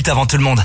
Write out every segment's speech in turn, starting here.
avant tout le monde.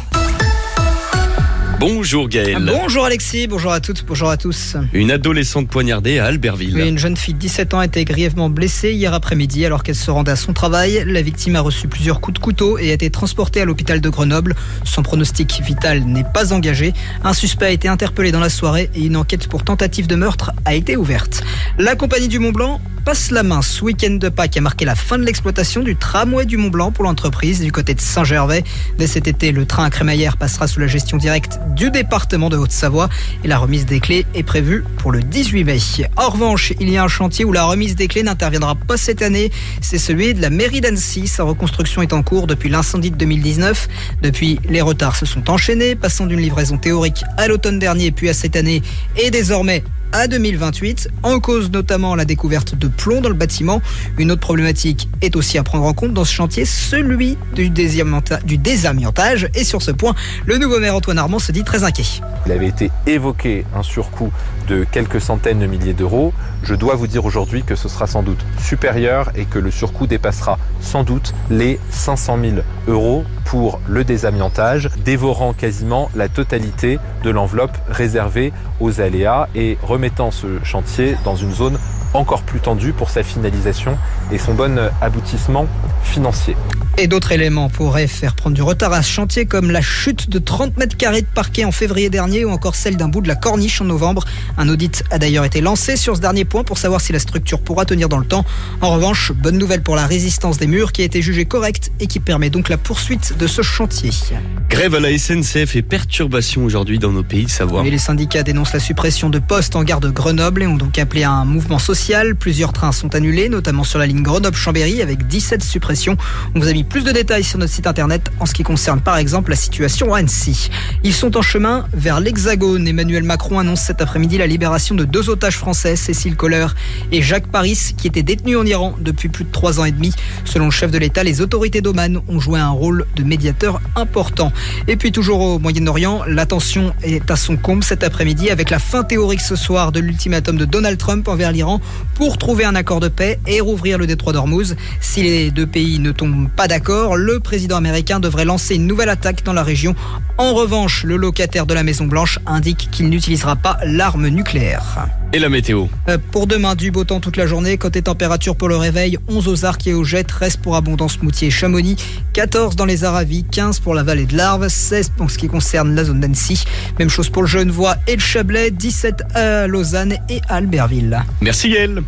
Bonjour Gaël. Bonjour Alexis, bonjour à toutes, bonjour à tous. Une adolescente poignardée à Albertville. Une jeune fille de 17 ans a été grièvement blessée hier après-midi alors qu'elle se rendait à son travail. La victime a reçu plusieurs coups de couteau et a été transportée à l'hôpital de Grenoble. Son pronostic vital n'est pas engagé. Un suspect a été interpellé dans la soirée et une enquête pour tentative de meurtre a été ouverte. La compagnie du Mont-Blanc passe la main. Ce week-end de Pâques a marqué la fin de l'exploitation du tramway du Mont-Blanc pour l'entreprise du côté de Saint-Gervais. Dès cet été, le train à crémaillère passera sous la gestion directe du département de Haute-Savoie et la remise des clés est prévue pour le 18 mai. En revanche, il y a un chantier où la remise des clés n'interviendra pas cette année. C'est celui de la mairie d'Annecy. Sa reconstruction est en cours depuis l'incendie de 2019. Depuis, les retards se sont enchaînés, passant d'une livraison théorique à l'automne dernier puis à cette année et désormais à 2028, en cause notamment la découverte de plomb dans le bâtiment. Une autre problématique est aussi à prendre en compte dans ce chantier, celui du désamiantage. Et sur ce point, le nouveau maire Antoine Armand se dit très inquiet. Il avait été évoqué un surcoût de quelques centaines de milliers d'euros. Je dois vous dire aujourd'hui que ce sera sans doute supérieur et que le surcoût dépassera sans doute les 500 000 euros pour le désamiantage, dévorant quasiment la totalité de l'enveloppe réservée aux aléas et remettant ce chantier dans une zone encore plus tendue pour sa finalisation et son bon aboutissement financier. Et d'autres éléments pourraient faire prendre du retard à ce chantier, comme la chute de 30 mètres carrés de parquet en février dernier ou encore celle d'un bout de la corniche en novembre. Un audit a d'ailleurs été lancé sur ce dernier point pour savoir si la structure pourra tenir dans le temps. En revanche, bonne nouvelle pour la résistance des murs qui a été jugée correcte et qui permet donc la poursuite de ce chantier. Grève à la SNCF et perturbations aujourd'hui dans nos pays de Savoie. Et les syndicats dénoncent la suppression de postes en gare de Grenoble et ont donc appelé à un mouvement social. Plusieurs trains sont annulés, notamment sur la ligne Grenoble-Chambéry avec 17 suppressions. On vous a mis plus de détails sur notre site internet en ce qui concerne par exemple la situation à Annecy. Ils sont en chemin vers l'Hexagone. Emmanuel Macron annonce cet après-midi la libération de 2 otages français, Cécile Kohler et Jacques Paris, qui étaient détenus en Iran depuis plus de 3 ans et demi. Selon le chef de l'État, les autorités d'Oman ont joué un rôle de médiateur important. Et puis toujours au Moyen-Orient, la tension est à son comble cet après-midi avec la fin théorique ce soir de l'ultimatum de Donald Trump envers l'Iran pour trouver un accord de paix et rouvrir le détroit d'Ormuz. Si les deux pays ne tombent pas d'accord, le président américain devrait lancer une nouvelle attaque dans la région. En revanche, le locataire de la Maison-Blanche indique qu'il n'utilisera pas l'arme nucléaire. Et la météo? Pour demain, du beau temps toute la journée. Côté température pour le réveil, 11 aux Arcs et aux Gêtes, 13 pour Abondance, Moutier et Chamonix, 14 dans les Aravis, 15 pour la vallée de l'Arve, 16 pour ce qui concerne la zone d'Annecy. Même chose pour le Genevois et le Chablais, 17 à Lausanne et à Albertville. Merci Gaël.